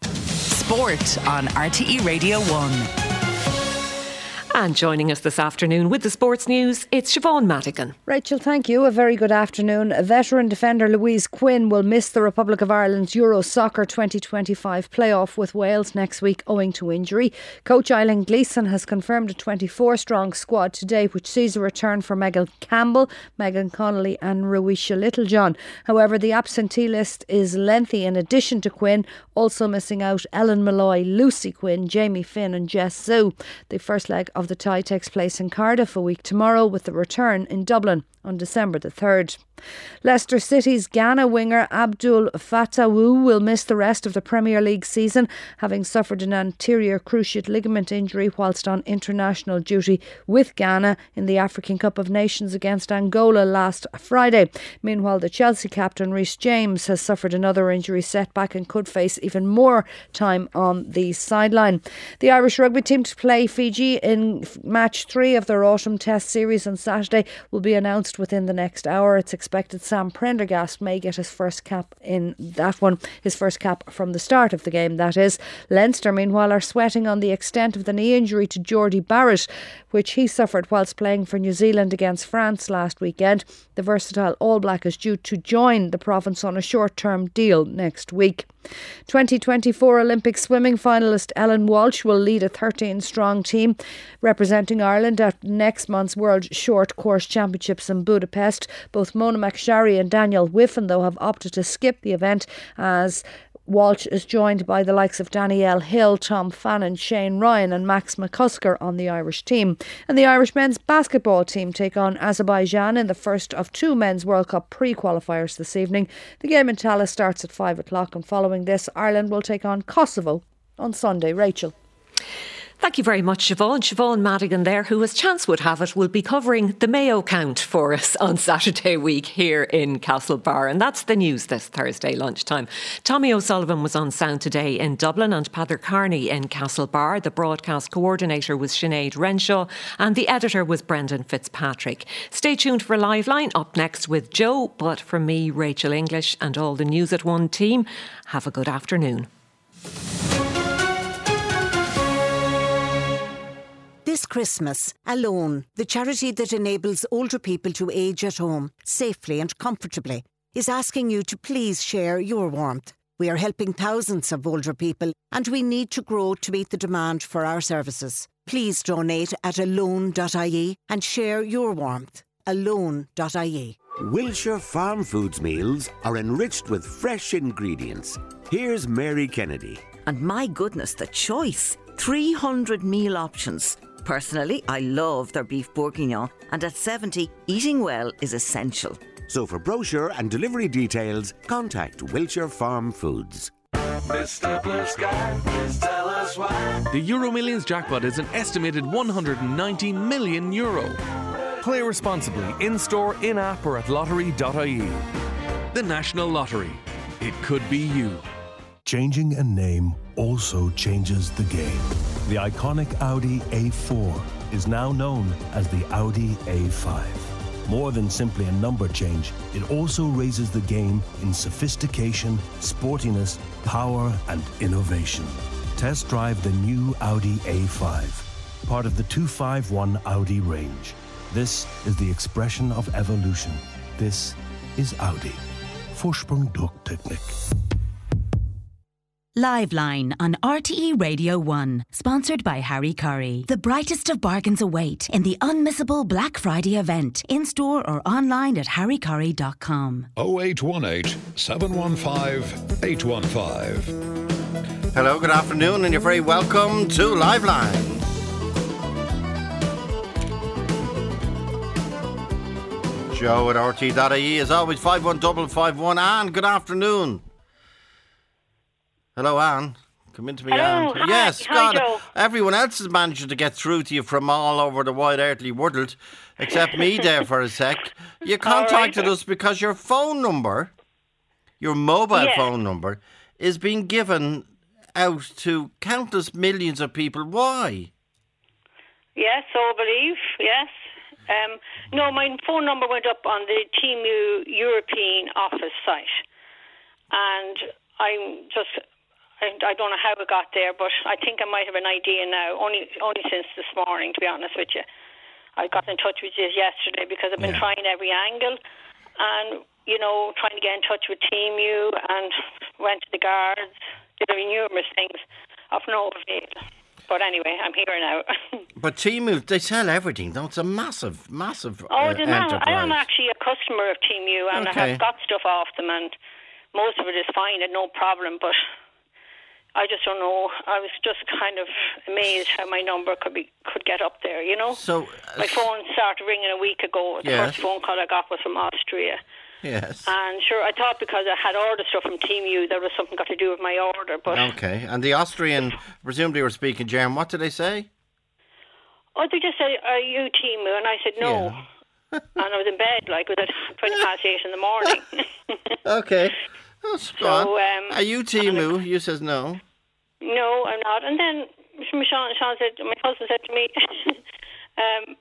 Sport on R T E Radio one. And joining us this afternoon with the sports news, it's Siobhan Madigan. Rachel, thank you. A very good afternoon. A veteran defender Louise Quinn will miss the Republic of Ireland's Euro Soccer twenty twenty-five playoff with Wales next week owing to injury. Coach Eileen Gleeson has confirmed a twenty-four strong squad today, which sees a return for Megan Campbell, Megan Connolly and Ruisha Littlejohn. However, the absentee list is lengthy. In addition to Quinn, also missing out Ellen Malloy, Lucy Quinn, Jamie Finn and Jess Zhu. The first leg of the tie takes place in Cardiff a week tomorrow, with the return in Dublin on December the third. Leicester City's Ghana winger Abdul Fatawu will miss the rest of the Premier League season, having suffered an anterior cruciate ligament injury whilst on international duty with Ghana in the African Cup of Nations against Angola last Friday. Meanwhile, the Chelsea captain Reece James has suffered another injury setback and could face even more time on the sideline. The Irish rugby team to play Fiji in Opening match three of their autumn test series on Saturday will be announced within the next hour. It's expected Sam Prendergast may get his first cap in that one, his first cap from the start of the game, that is. Leinster, meanwhile, are sweating on the extent of the knee injury to Geordie Barrett, which he suffered whilst playing for New Zealand against France last weekend. The versatile All Black is due to join the province on a short-term deal next week. twenty twenty-four Olympic swimming finalist Ellen Walsh will lead a thirteen-strong team representing Ireland at next month's World Short Course Championships in Budapest. Both Mona McSharry and Daniel Whiffen, though, have opted to skip the event, as Walsh is joined by the likes of Danielle Hill, Tom Fannin, Shane Ryan and Max McCusker on the Irish team. And the Irish men's basketball team take on Azerbaijan in the first of two men's World Cup pre-qualifiers this evening. The game in Tallaght starts at five o'clock, and following this, Ireland will take on Kosovo on Sunday. Rachel. Thank you very much, Siobhan. Siobhan Madigan there, who, as chance would have it, will be covering the Mayo count for us on Saturday week here in Castlebar. And that's the news this Thursday lunchtime. Tommy O'Sullivan was on sound today in Dublin and Peadar Carney in Castlebar. The broadcast coordinator was Sinead Renshaw and the editor was Brendan Fitzpatrick. Stay tuned for Liveline up next with Joe. But from me, Rachel English, and all the News at One team, have a good afternoon. This Christmas, Alone, the charity that enables older people to age at home safely and comfortably, is asking you to please share your warmth. We are helping thousands of older people and we need to grow to meet the demand for our services. Please donate at alone dot I E and share your warmth. alone dot I E. Wilshire Farm Foods meals are enriched with fresh ingredients. Here's Mary Kennedy. And my goodness, the choice. three hundred meal options. Personally, I love their beef bourguignon, and at seventy, eating well is essential. So for brochure and delivery details, contact Wilshire Farm Foods. Mister Blue Sky, please tell us why. The Euro Millions jackpot is an estimated one hundred ninety million euro. Play responsibly in-store, in-app or at lottery dot I E. The National Lottery. It could be you. Changing a name also changes the game. The iconic Audi A four is now known as the Audi A five. More than simply a number change, it also raises the game in sophistication, sportiness, power and innovation. Test drive the new Audi A five, part of the two fifty-one Audi range. This is the expression of evolution. This is Audi. Vorsprung durch Technik. Liveline on R T E Radio one, sponsored by Harry Curry. The brightest of bargains await in the unmissable Black Friday event, in-store or online at harry curry dot com. oh eight one eight, seven one five, eight one five. Hello, good afternoon, and you're very welcome to Liveline. Joe at R T dot I E, as always, five one five five one, and good afternoon. Hello, Anne. Come into me, Hello. Anne. Hi. Yes, Hi, God, Joe. everyone else is managing to get through to you from all over the wide earthly world, except me there for a sec. You contacted right. us because your phone number, your mobile Yeah. phone number, is being given out to countless millions of people. Why? Yes, so I believe, yes. Um, no, my phone number went up on the Teamu European office site. And I'm just, I, I don't know how it got there, but I think I might have an idea now, only only since this morning, to be honest with you. I got in touch with you yesterday because I've been Yeah. trying every angle and, you know, trying to get in touch with Teamu and went to the guards, did numerous things of no avail. But anyway, I'm here now. But Temu, they sell everything. No, it's a massive, massive Oh, uh, they're not. enterprise. I am actually a customer of Teamu, and I Okay. have got stuff off them, and most of it is fine and no problem. But I just don't know. I was just kind of amazed how my number could be could get up there. You know. So my phone started ringing a week ago. The Yes. first phone call I got was from Austria. Yes. And sure, I thought because I had ordered stuff from Teamu, there was something got to do with my order. But Okay. And the Austrian, presumably were speaking German. What did they say? oh, they just said, "Are you Teamu?" And I said, "No." And I was in bed, like, it was at twenty past eight in the morning. Okay. That's So, gone. um, Are you Temu? You says no. No, I'm not. And then Sean, Sean said, my husband said to me, um,